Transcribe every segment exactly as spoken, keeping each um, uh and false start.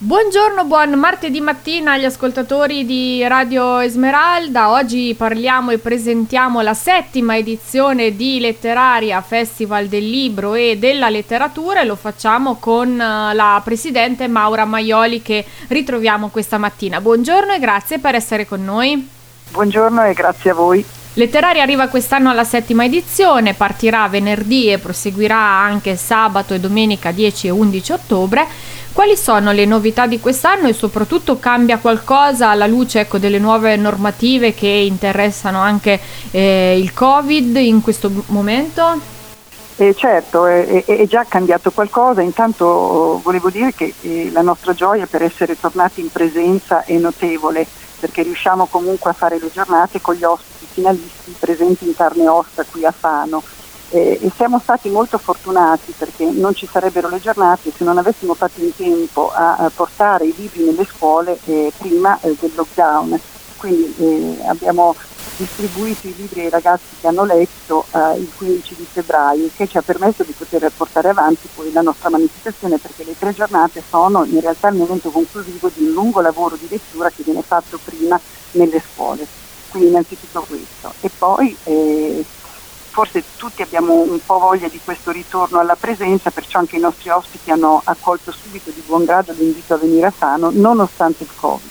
Buongiorno, buon martedì mattina agli ascoltatori di Radio Esmeralda. Oggi parliamo e presentiamo la settima edizione di Letteraria, Festival del Libro e della Letteratura, e lo facciamo con la presidente Maura Maioli, che ritroviamo questa mattina. Buongiorno e grazie per essere con noi. Buongiorno e grazie a voi. Letteraria arriva quest'anno alla settima edizione, partirà venerdì e proseguirà anche sabato e domenica dieci e undici ottobre. Quali sono le novità di quest'anno e soprattutto cambia qualcosa alla luce ecco, delle nuove normative che interessano anche eh, il Covid in questo momento? Eh, certo, è, è, è già cambiato qualcosa. Intanto volevo dire che eh, la nostra gioia per essere tornati in presenza è notevole, perché riusciamo comunque a fare le giornate con gli ospiti finalisti presenti in carne e ossa qui a Fano. Eh, e siamo stati molto fortunati perché non ci sarebbero le giornate se non avessimo fatto in tempo a, a portare i libri nelle scuole eh, prima eh, del lockdown. Quindi eh, abbiamo distribuito i libri ai ragazzi che hanno letto eh, il quindici di febbraio, che ci ha permesso di poter portare avanti poi la nostra manifestazione, perché le tre giornate sono in realtà il momento conclusivo di un lungo lavoro di lettura che viene fatto prima nelle scuole. Quindi innanzitutto questo. E poi eh, forse tutti abbiamo un po' voglia di questo ritorno alla presenza, perciò anche i nostri ospiti hanno accolto subito di buon grado l'invito a venire a Fano, nonostante il Covid.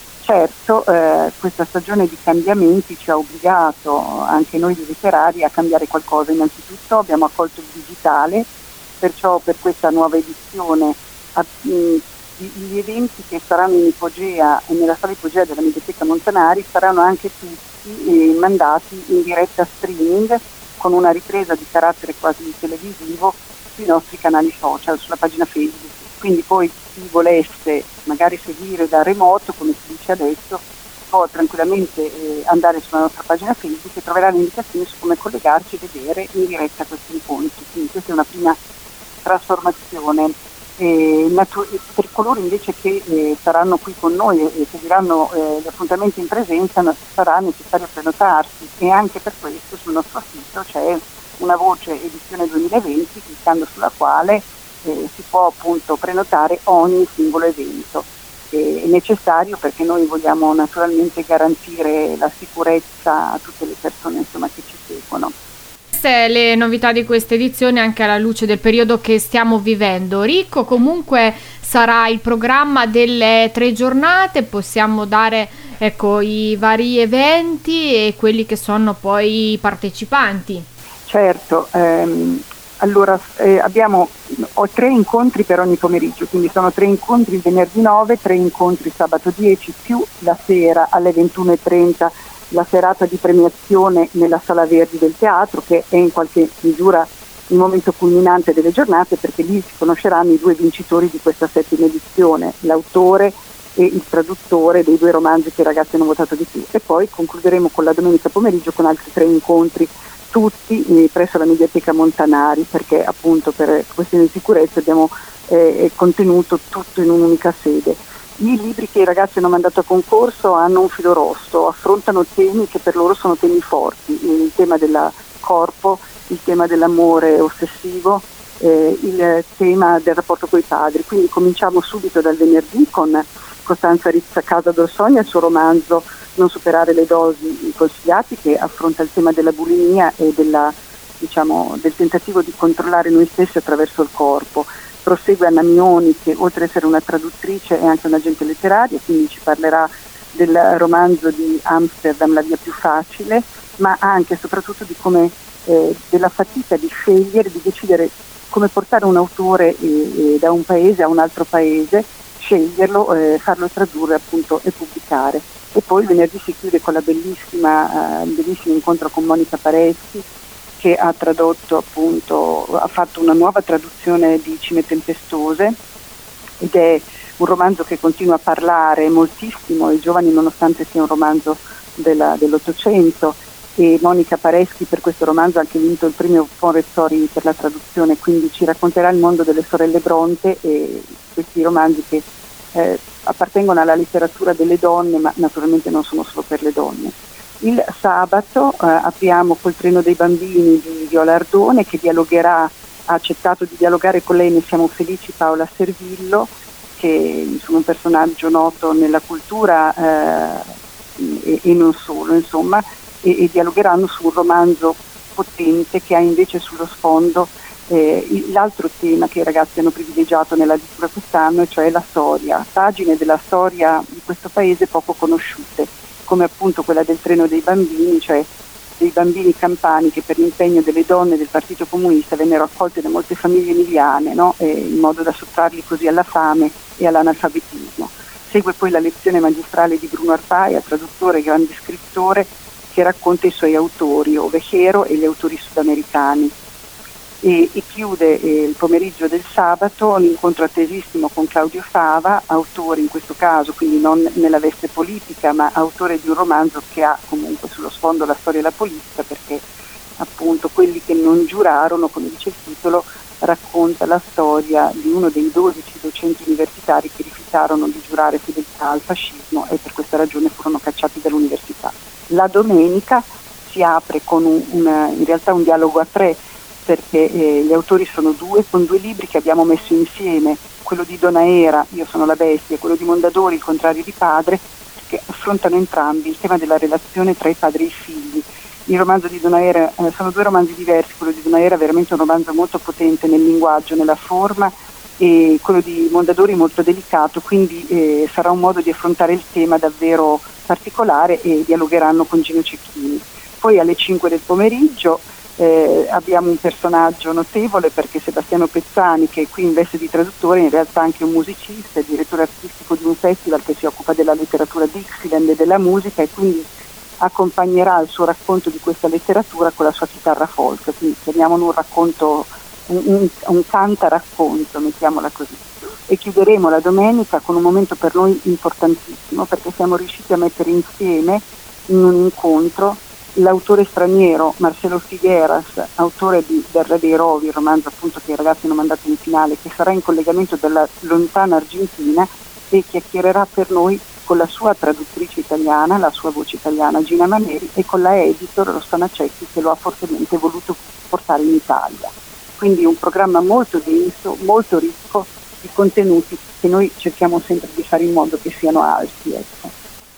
Certo, eh, questa stagione di cambiamenti ci ha obbligato, anche noi di Letterari, a cambiare qualcosa. Innanzitutto abbiamo accolto il digitale, perciò per questa nuova edizione a, mh, gli eventi che saranno in Ipogea e nella sala Ipogea della Mediateca Montanari saranno anche tutti eh, mandati in diretta streaming, con una ripresa di carattere quasi televisivo sui nostri canali social, sulla pagina Facebook. Quindi poi chi volesse magari seguire da remoto, come si dice adesso, può tranquillamente eh, andare sulla nostra pagina Facebook e troverà le indicazioni su come collegarci e vedere in diretta questi incontri. Quindi questa è una prima trasformazione. Eh, natu- per coloro invece che eh, saranno qui con noi e, e seguiranno eh, gli appuntamenti in presenza, no, sarà necessario prenotarsi, e anche per questo sul nostro sito c'è una voce edizione duemilaventi, cliccando sulla quale eh, si può appunto prenotare ogni singolo evento. Eh, è necessario perché noi vogliamo naturalmente garantire la sicurezza a tutte le persone insomma, che ci seguono. Le novità di questa edizione anche alla luce del periodo che stiamo vivendo. Ricco comunque sarà il programma delle tre giornate, possiamo dare ecco i vari eventi e quelli che sono poi i partecipanti. Certo, ehm, allora eh, abbiamo ho tre incontri per ogni pomeriggio, quindi sono tre incontri il venerdì nove, tre incontri sabato dieci, più la sera alle ventuno e trenta la serata di premiazione nella Sala Verdi del teatro, che è in qualche misura il momento culminante delle giornate, perché lì si conosceranno i due vincitori di questa settima edizione, l'autore e il traduttore dei due romanzi che i ragazzi hanno votato di più. E poi concluderemo con la domenica pomeriggio con altri tre incontri, tutti eh, presso la Mediateca Montanari, perché appunto per questioni di sicurezza abbiamo eh, contenuto tutto in un'unica sede. I libri che i ragazzi hanno mandato a concorso hanno un filo rosso, affrontano temi che per loro sono temi forti, il tema del corpo, il tema dell'amore ossessivo, eh, il tema del rapporto coi padri. Quindi cominciamo subito dal venerdì con Costanza Rizza Casa d'Orsogna, il suo romanzo Non superare le dosi consigliati, che affronta il tema della bulimia e della, diciamo, del tentativo di controllare noi stessi attraverso il corpo. Prosegue Anna Mioni, che oltre ad essere una traduttrice è anche un agente letterario, quindi ci parlerà del romanzo di Amsterdam, La via più facile, ma anche e soprattutto di come eh, della fatica di scegliere, di decidere come portare un autore eh, eh, da un paese a un altro paese, sceglierlo, eh, farlo tradurre appunto e pubblicare. E poi il venerdì si chiude con la bellissima, eh, il bellissimo incontro con Monica Pareschi, che ha tradotto appunto, ha fatto una nuova traduzione di Cime tempestose, ed è un romanzo che continua a parlare moltissimo ai giovani nonostante sia un romanzo della, dell'Ottocento, e Monica Pareschi per questo romanzo ha anche vinto il premio Fonrezzori per la traduzione, quindi ci racconterà il mondo delle sorelle Bronte e questi romanzi che eh, appartengono alla letteratura delle donne, ma naturalmente non sono solo per le donne. Il sabato eh, apriamo col Treno dei bambini di Viola Ardone, che dialogherà, ha accettato di dialogare con lei, ne siamo felici, Paola Servillo, che insomma, un personaggio noto nella cultura eh, e, e non solo, insomma, e, e dialogheranno su un romanzo potente che ha invece sullo sfondo eh, l'altro tema che i ragazzi hanno privilegiato nella lettura quest'anno, e cioè la storia, pagine della storia di questo paese poco conosciute, come appunto quella del treno dei bambini, cioè dei bambini campani che per l'impegno delle donne del Partito Comunista vennero accolti da molte famiglie emiliane, no? eh, in modo da sottrarli così alla fame e all'analfabetismo. Segue poi la lezione magistrale di Bruno Arpaia, traduttore e grande scrittore, che racconta i suoi autori, Ovejero e gli autori sudamericani. E, e chiude eh, il pomeriggio del sabato un incontro attesissimo con Claudio Fava, autore in questo caso, quindi non nella veste politica, ma autore di un romanzo che ha comunque sullo sfondo la storia della politica, perché appunto quelli che non giurarono, come dice il titolo, racconta la storia di uno dei dodici docenti universitari che rifiutarono di giurare fedeltà al fascismo e per questa ragione furono cacciati dall'università. La domenica si apre con un, una, in realtà un dialogo a tre, perché eh, gli autori sono due, con due libri che abbiamo messo insieme, quello di Donaera, Io sono la bestia, e quello di Mondadori, Il contrario di padre, che affrontano entrambi il tema della relazione tra i padri e i figli. Il romanzo di Donaera, eh, sono due romanzi diversi, quello di Donaera è veramente un romanzo molto potente nel linguaggio, nella forma, e quello di Mondadori molto delicato, quindi eh, sarà un modo di affrontare il tema davvero particolare e dialogheranno con Gino Cecchini. Poi alle cinque del pomeriggio Eh, abbiamo un personaggio notevole, perché Sebastiano Pezzani, che è qui in veste di traduttore, in realtà anche un musicista, è direttore artistico di un festival che si occupa della letteratura Dixieland e della musica, e quindi accompagnerà il suo racconto di questa letteratura con la sua chitarra folk, quindi chiamiamolo un racconto, un, un, un canta racconto, mettiamola così. E chiuderemo la domenica con un momento per noi importantissimo, perché siamo riusciti a mettere insieme in un incontro l'autore straniero Marcelo Figueras, autore di del Re dei Rovi, il romanzo appunto che i ragazzi hanno mandato in finale, che sarà in collegamento dalla lontana Argentina e chiacchiererà per noi con la sua traduttrice italiana, la sua voce italiana Gina Maneri, e con la editor Rossana Cecchi, che lo ha fortemente voluto portare in Italia. Quindi un programma molto denso, molto ricco di contenuti che noi cerchiamo sempre di fare in modo che siano alti, ecco.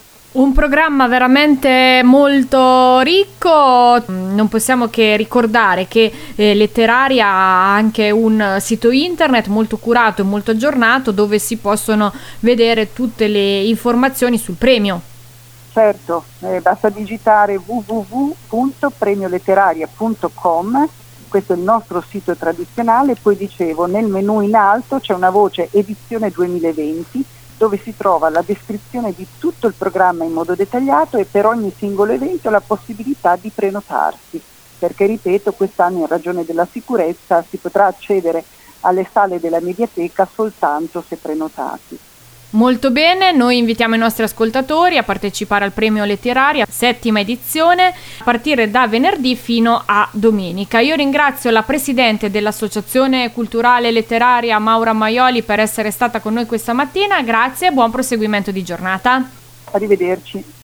Un programma veramente molto ricco, non possiamo che ricordare che eh, Letteraria ha anche un sito internet molto curato e molto aggiornato, dove si possono vedere tutte le informazioni sul premio. Certo, eh, basta digitare w w w punto premio letteraria punto com, questo è il nostro sito tradizionale. Poi dicevo, nel menu in alto c'è una voce edizione duemilaventi, dove si trova la descrizione di tutto il programma in modo dettagliato, e per ogni singolo evento la possibilità di prenotarsi, perché ripeto, quest'anno in ragione della sicurezza si potrà accedere alle sale della Mediateca soltanto se prenotati. Molto bene, noi invitiamo i nostri ascoltatori a partecipare al premio Letteraria, settima edizione, a partire da venerdì fino a domenica. Io ringrazio la presidente dell'Associazione Culturale Letteraria, Maura Maioli, per essere stata con noi questa mattina. Grazie e buon proseguimento di giornata. Arrivederci.